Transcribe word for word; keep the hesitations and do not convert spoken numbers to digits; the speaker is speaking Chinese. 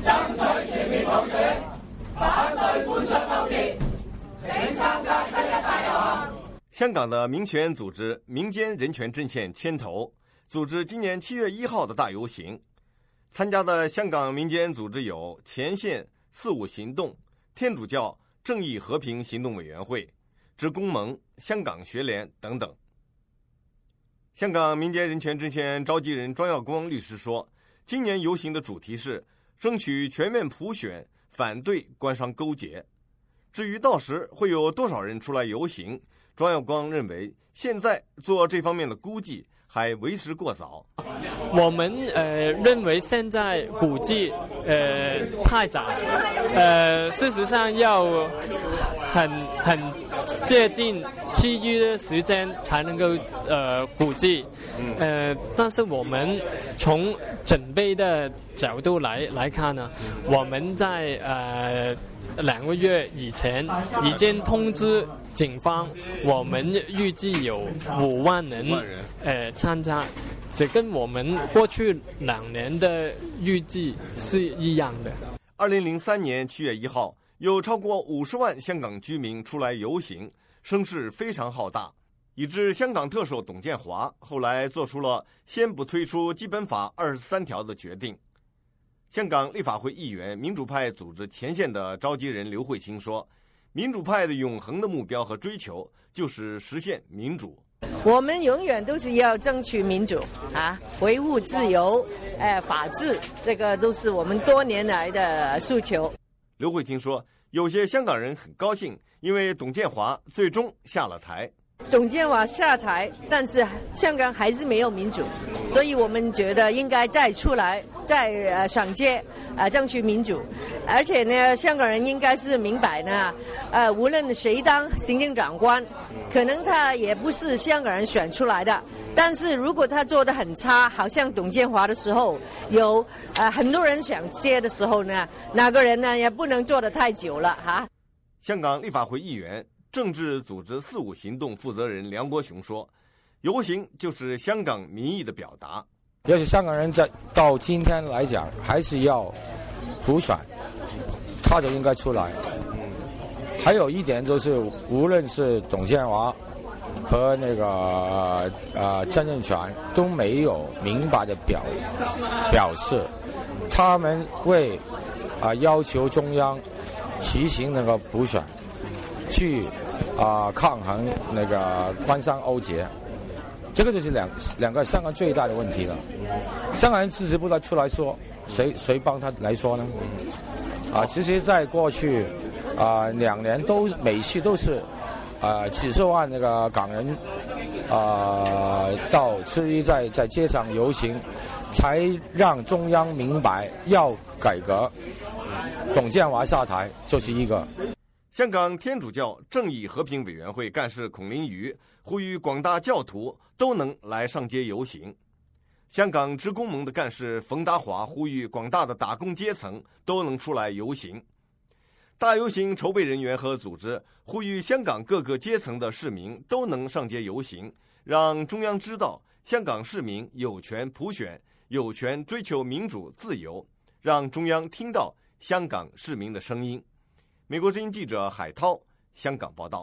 爭取全面普選，反對官商勾結，請參加七一大遊行。 香港的民权组织民间人权阵线牵头组织今年七月一号的大游行，参加的香港民间组织有前线四五行动、天主教正义和平行动委员会、职工盟、香港学联等等。香港民间人权阵线召集人庄耀光律师说，今年游行的主题是争取全面普选，反对官商勾结。至于到时会有多少人出来游行，庄耀光认为现在做这方面的估计还为时过早。 我们呃认为现在估计呃太早，呃事实上要很很接近七月的时间才能够呃估计，呃但是我们从准备的角度来来看呢，我们在呃两个月以前已经通知警方，我们预计有五万人呃参加，这跟我们过去两年的预计是一样的。 二零零三年七月一号，有超过五十万香港居民出来游行，声势非常浩大，以致香港特首董建华后来做出了先不推出基本法二十三条的决定。香港立法会议员民主派组织前线的召集人刘慧卿说，民主派的永恒的目标和追求就是实现民主。 我们永远都是要争取民主啊，维护自由、呃、法治，这个都是我们多年来的诉求。 刘慧卿说，有些香港人很高兴，因为董建华最终下了台。 董建华下台，但是香港还是没有民主，所以我们觉得应该再出来，再呃上街，呃争取民主。而且呢，香港人应该是明白呢，呃无论谁当行政长官，可能他也不是香港人选出来的，但是如果他做得很差，好像董建华的时候，有呃很多人想接的时候呢，那个人呢也不能做得太久了哈。 香港立法会议员政治组织四五行动负责人梁国雄说，游行就是香港民意的表达。 要是香港人在到今天来讲还是要普选，他就应该出来。还有一点就是，无论是董建华和那个呃曾蔭權都没有明白的表表示，他们为啊、呃、要求中央实行那个普选，去啊、呃、抗衡那个官商勾结。这个就是两两个香港最大的问题了。香港人自己不来出来说，谁谁帮他来说呢？啊，其实，在过去啊、呃、两年都每次都是啊、呃、几十万那个港人啊、呃、到七一在在街上游行，才让中央明白要改革。董建华下台就是一个。 香港天主教正义和平委员会干事孔林瑜呼吁广大教徒都能来上街游行。香港职工盟的干事冯达华呼吁广大的打工阶层都能出来游行。大游行筹备人员和组织呼吁香港各个阶层的市民都能上街游行，让中央知道香港市民有权普选，有权追求民主自由，让中央听到香港市民的声音。美国之音记者海涛香港报道。